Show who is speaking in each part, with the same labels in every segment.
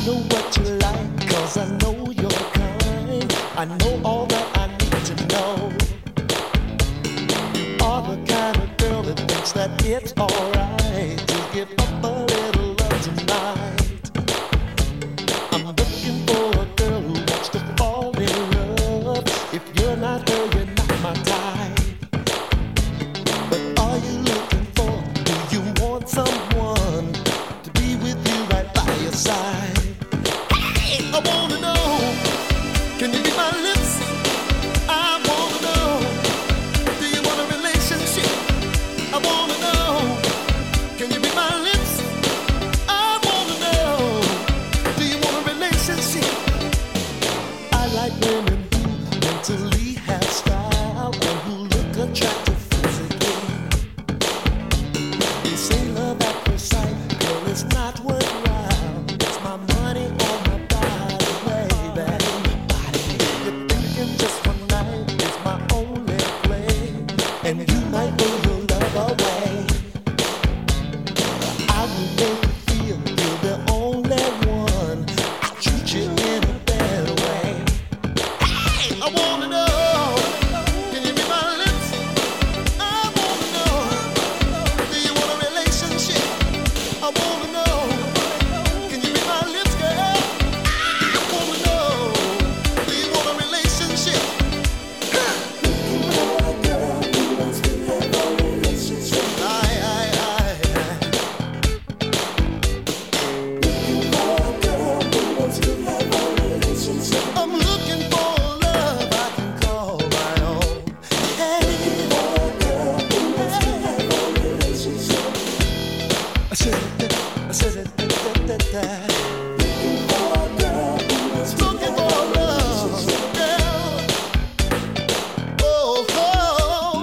Speaker 1: know what you like, 'cause I know your kind. I know all that I need to know. You are the kind of girl that thinks that it's alright to give up a little love tonight. I'm looking for a girl who wants to fall in love. If you're not her, you're not my type. But are you looking for, do you want someone to be with you right by your side? Hey, I wanna know, can you be my lips? I wanna know, do you want a relationship? I wanna know, can you be my lips? I wanna know, do you want a relationship? I like women who mentally have style and who look attractive physically. They say love at first sight, girl, it's not worthwhile. It's my money on my body, baby. You're thinking just one night is my only play, and you might throw your love away. I will make you feel you're the only one. I'll treat you in a better way. Hey, I wanna know, can you be my lips? I wanna know, do you want a relationship? I wanna know, can you be my lips, girl? I wanna know, do you want a relationship? I'm looking for love I can call my own. Hey, I said it, looking for love, girl. Oh, oh.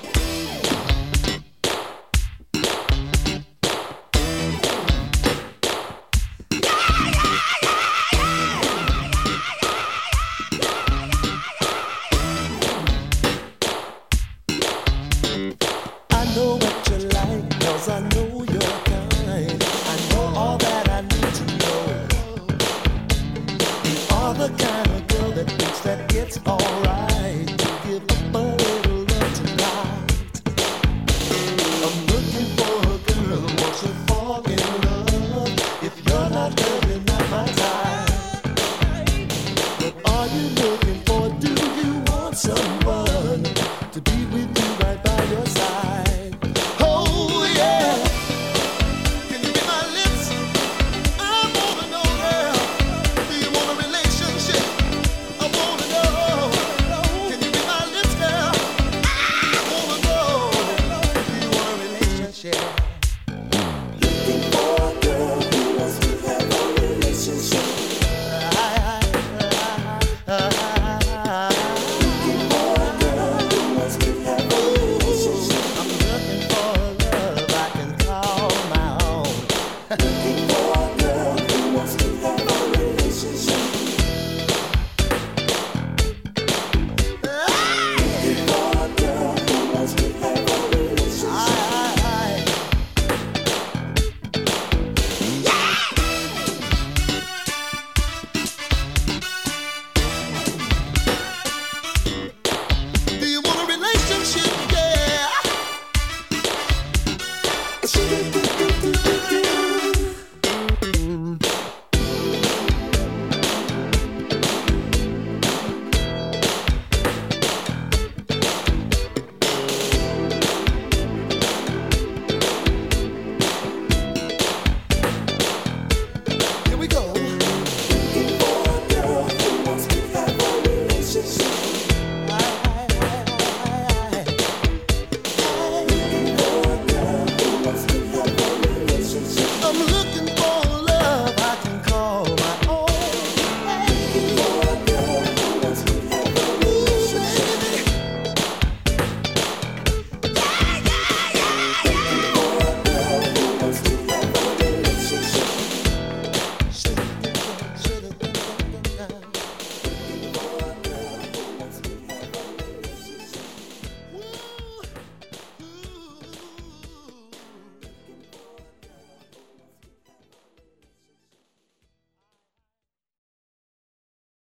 Speaker 1: I know what you like, 'cause I know your kind. I know all that I need to know. You are the kind of girl that thinks that it's alright to give up a little love tonight. I'm looking for a girl who wants to fall in love. If you're not her, you're not my type. What are you looking for? Do you want someone to be with you right by your side? Oh yeah, can you be my lips? I wanna know, girl, do you want a relationship? I wanna know, can you be my lips, girl? I wanna know, do you want a relationship? Looking for a girl who wants to have a relationship. Looking for a girl who wants to have a relationship. I'm looking for love I can call my own. Looking for a girl who wants to have a relationship. Looking for a girl who wants to have a relationship. Do you want a relationship? Yeah. Here we go. Looking for a girl who wants to have a relationship. Looking for a girl who wants to have a relationship. I'm looking